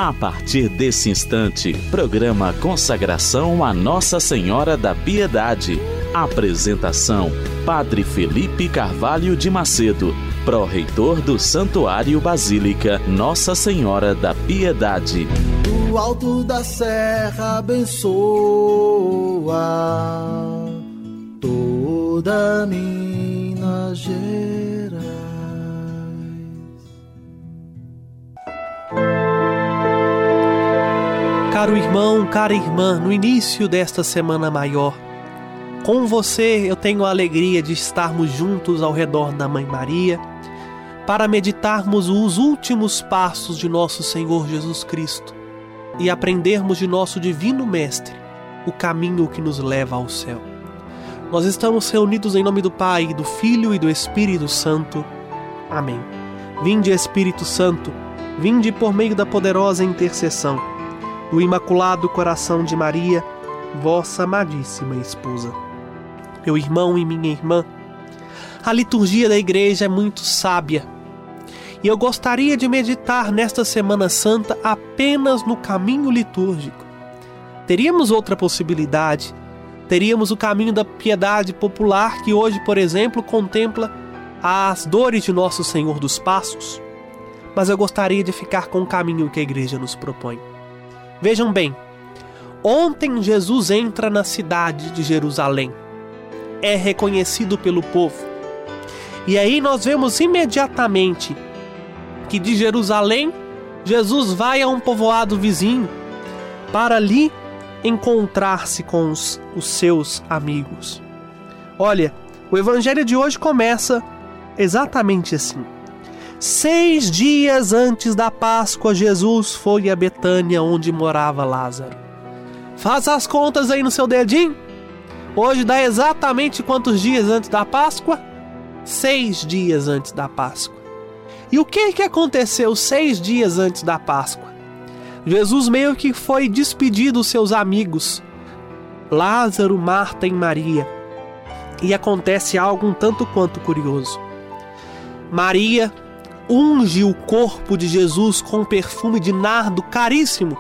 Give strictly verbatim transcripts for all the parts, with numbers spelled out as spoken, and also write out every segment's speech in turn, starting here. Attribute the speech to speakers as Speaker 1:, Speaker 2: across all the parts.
Speaker 1: A partir desse instante, programa Consagração a Nossa Senhora da Piedade. Apresentação: Padre Felipe Carvalho de Macedo, pró-reitor do Santuário Basílica Nossa Senhora da Piedade.
Speaker 2: Do alto da serra abençoa toda Minas Gerais.
Speaker 3: Caro irmão, cara irmã, no início desta Semana Maior, com você eu tenho a alegria de estarmos juntos ao redor da Mãe Maria para meditarmos os últimos passos de nosso Senhor Jesus Cristo e aprendermos de nosso Divino Mestre o caminho que nos leva ao céu. Nós estamos reunidos em nome do Pai, do Filho e do Espírito Santo. Amém. Vinde, Espírito Santo, vinde por meio da poderosa intercessão do Imaculado Coração de Maria, vossa amadíssima esposa. Meu irmão e minha irmã, a liturgia da igreja é muito sábia e eu gostaria de meditar nesta Semana Santa apenas no caminho litúrgico. Teríamos outra possibilidade, teríamos o caminho da piedade popular que hoje, por exemplo, contempla as dores de Nosso Senhor dos Passos, mas eu gostaria de ficar com o caminho que a igreja nos propõe. Vejam bem, ontem Jesus entra na cidade de Jerusalém, é reconhecido pelo povo, e aí nós vemos imediatamente que de Jerusalém, Jesus vai a um povoado vizinho, para ali encontrar-se com os, os seus amigos. Olha, o evangelho de hoje começa exatamente assim. Seis dias antes da Páscoa, Jesus foi a Betânia, onde morava Lázaro. Faça as contas aí no seu dedinho. Hoje dá exatamente quantos dias antes da Páscoa? Seis dias antes da Páscoa. E o que que aconteceu seis dias antes da Páscoa? Jesus meio que foi despedir dos seus amigos, Lázaro, Marta e Maria. E acontece algo um tanto quanto curioso. Maria unge o corpo de Jesus com perfume de nardo caríssimo.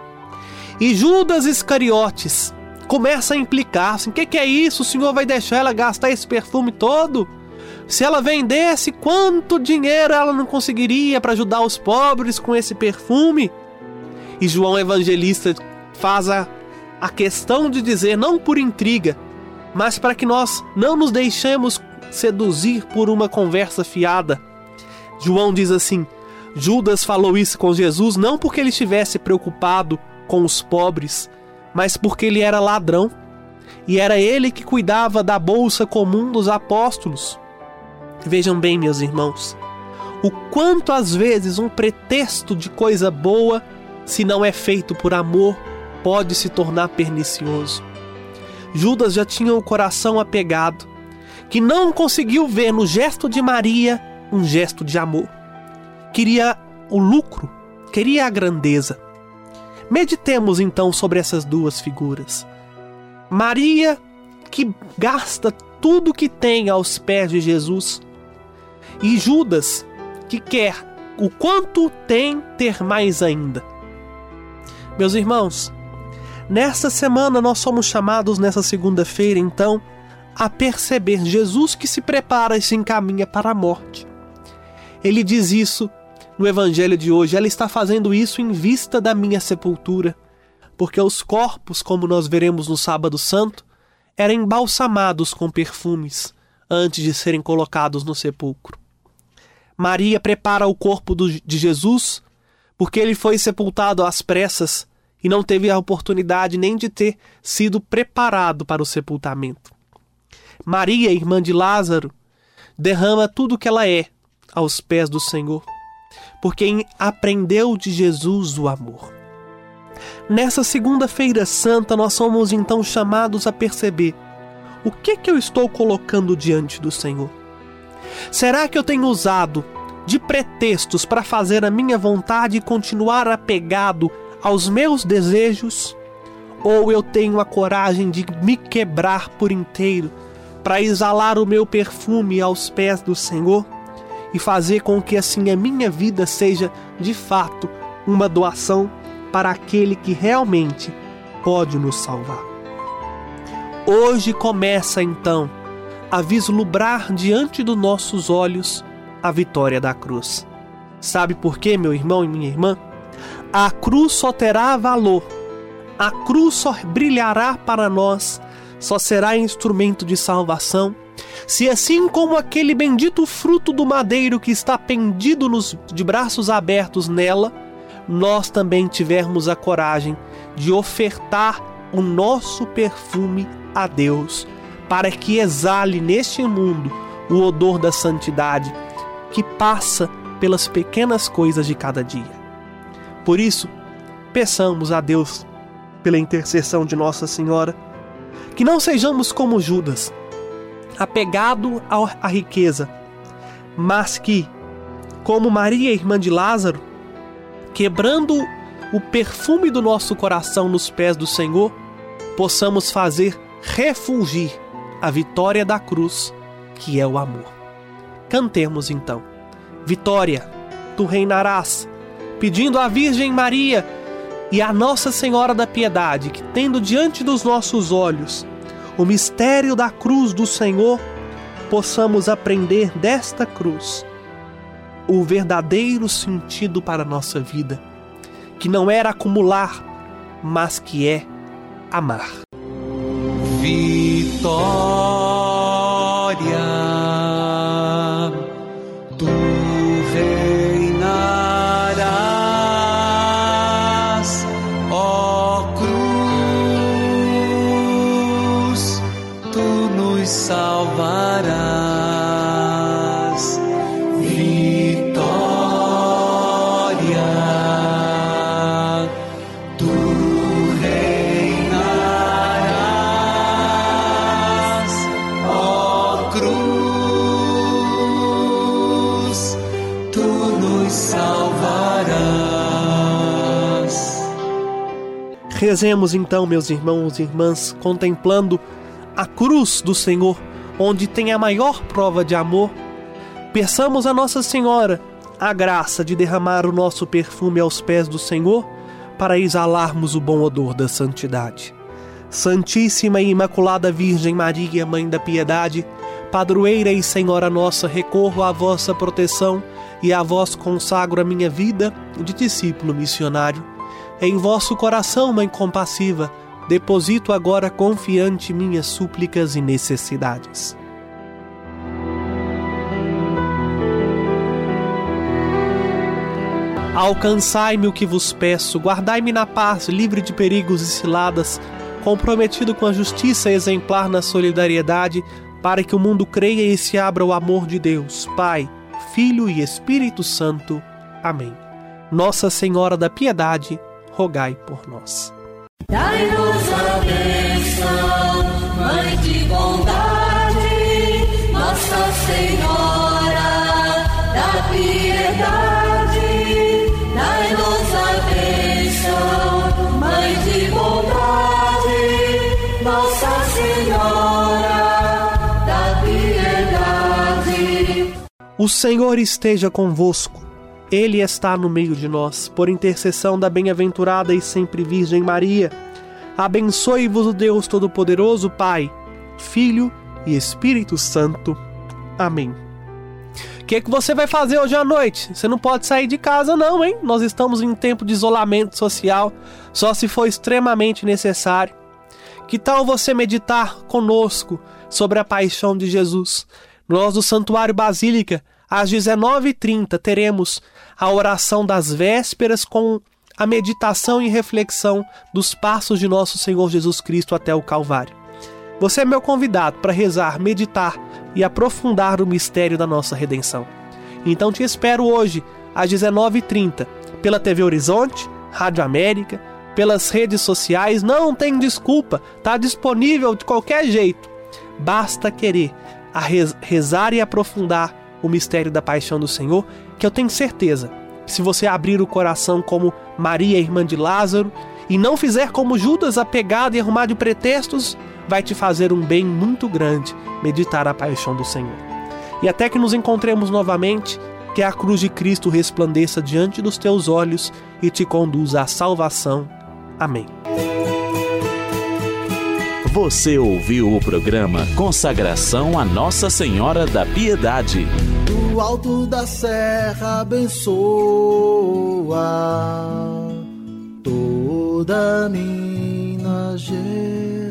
Speaker 3: E Judas Iscariotes começa a implicar-se: o que, que é isso? O Senhor vai deixar ela gastar esse perfume todo? Se ela vendesse, quanto dinheiro ela não conseguiria para ajudar os pobres com esse perfume? E João Evangelista faz a, a questão de dizer, não por intriga, mas para que nós não nos deixemos seduzir por uma conversa fiada. João diz assim: Judas falou isso com Jesus não porque ele estivesse preocupado com os pobres, mas porque ele era ladrão, e era ele que cuidava da bolsa comum dos apóstolos. Vejam bem, meus irmãos, o quanto às vezes um pretexto de coisa boa, se não é feito por amor, pode se tornar pernicioso. Judas já tinha o coração apegado, que não conseguiu ver no gesto de Maria um gesto de amor. Queria o lucro, queria a grandeza. Meditemos então sobre essas duas figuras. Maria, que gasta tudo que tem aos pés de Jesus, e Judas, que quer o quanto tem ter mais ainda. Meus irmãos, nesta semana nós somos chamados, nessa segunda-feira então, a perceber Jesus que se prepara e se encaminha para a morte. Ele diz isso no evangelho de hoje: ela está fazendo isso em vista da minha sepultura, porque os corpos, como nós veremos no Sábado Santo, eram embalsamados com perfumes antes de serem colocados no sepulcro. Maria prepara o corpo do, de Jesus porque ele foi sepultado às pressas e não teve a oportunidade nem de ter sido preparado para o sepultamento. Maria, irmã de Lázaro, derrama tudo o que ela é aos pés do Senhor, porque aprendeu de Jesus o amor. Nessa segunda-feira santa, nós somos então chamados a perceber: o que que eu estou colocando diante do Senhor? Será que eu tenho usado de pretextos para fazer a minha vontade e continuar apegado aos meus desejos? Ou eu tenho a coragem de me quebrar por inteiro para exalar o meu perfume aos pés do Senhor e fazer com que assim a minha vida seja de fato uma doação para aquele que realmente pode nos salvar. Hoje começa então a vislumbrar diante dos nossos olhos a vitória da cruz. Sabe por quê, meu irmão e minha irmã? A cruz só terá valor, a cruz só brilhará para nós, só será instrumento de salvação, se assim como aquele bendito fruto do madeiro que está pendido nos, de braços abertos nela, nós também tivermos a coragem de ofertar o nosso perfume a Deus, para que exale neste mundo o odor da santidade que passa pelas pequenas coisas de cada dia. Por isso, peçamos a Deus, pela intercessão de Nossa Senhora, que não sejamos como Judas, apegado à riqueza, mas que, como Maria, irmã de Lázaro, quebrando o perfume do nosso coração nos pés do Senhor, possamos fazer refulgir a vitória da cruz, que é o amor. Cantemos então: Vitória, tu reinarás, pedindo à Virgem Maria e à Nossa Senhora da Piedade que, tendo diante dos nossos olhos o mistério da cruz do Senhor, possamos aprender desta cruz o verdadeiro sentido para a nossa vida, que não era acumular, mas que é amar.
Speaker 4: Vitória, tu reinarás, ó cruz, tu nos salvarás. Vitória, tu reinarás, ó cruz, tu nos salvarás.
Speaker 3: Rezemos então, meus irmãos e irmãs, contemplando a cruz do Senhor, onde tem a maior prova de amor. Peçamos a Nossa Senhora a graça de derramar o nosso perfume aos pés do Senhor, para exalarmos o bom odor da santidade. Santíssima e Imaculada Virgem Maria, Mãe da Piedade, Padroeira e Senhora nossa, recorro à vossa proteção e a vós consagro a minha vida de discípulo missionário. Em vosso coração, Mãe compassiva, deposito agora confiante minhas súplicas e necessidades. Alcançai-me o que vos peço, guardai-me na paz, livre de perigos e ciladas, comprometido com a justiça exemplar na solidariedade, para que o mundo creia e se abra ao amor de Deus, Pai, Filho e Espírito Santo. Amém. Nossa Senhora da Piedade, rogai por nós.
Speaker 5: Dai-nos a bênção, Mãe de bondade, Nossa Senhora da Piedade. Dai-nos a bênção, Mãe de bondade, Nossa Senhora da Piedade.
Speaker 3: O Senhor esteja convosco, Ele está no meio de nós. Por intercessão da bem-aventurada e sempre Virgem Maria, abençoe-vos o Deus Todo-Poderoso, Pai, Filho e Espírito Santo. Amém. O que, que você vai fazer hoje à noite? Você não pode sair de casa não, hein? Nós estamos em tempo de isolamento social, só se for extremamente necessário. Que tal você meditar conosco sobre a paixão de Jesus? Nós do Santuário Basílica, às dezenove e trinta, teremos a oração das vésperas com a meditação e reflexão dos passos de nosso Senhor Jesus Cristo até o Calvário. Você é meu convidado para rezar, meditar e aprofundar o mistério da nossa redenção. Então te espero hoje, às dezenove e trinta, pela T V Horizonte, Rádio América, pelas redes sociais. Não tem desculpa, está disponível de qualquer jeito. Basta querer a rezar e aprofundar o mistério da paixão do Senhor, que eu tenho certeza, se você abrir o coração como Maria, irmã de Lázaro, e não fizer como Judas, apegado e arrumar de pretextos, vai te fazer um bem muito grande meditar a paixão do Senhor. E até que nos encontremos novamente, que a cruz de Cristo resplandeça diante dos teus olhos e te conduza à salvação. Amém.
Speaker 1: Você ouviu o programa Consagração a Nossa Senhora da Piedade.
Speaker 2: Do alto da serra abençoa toda Minas Gerais.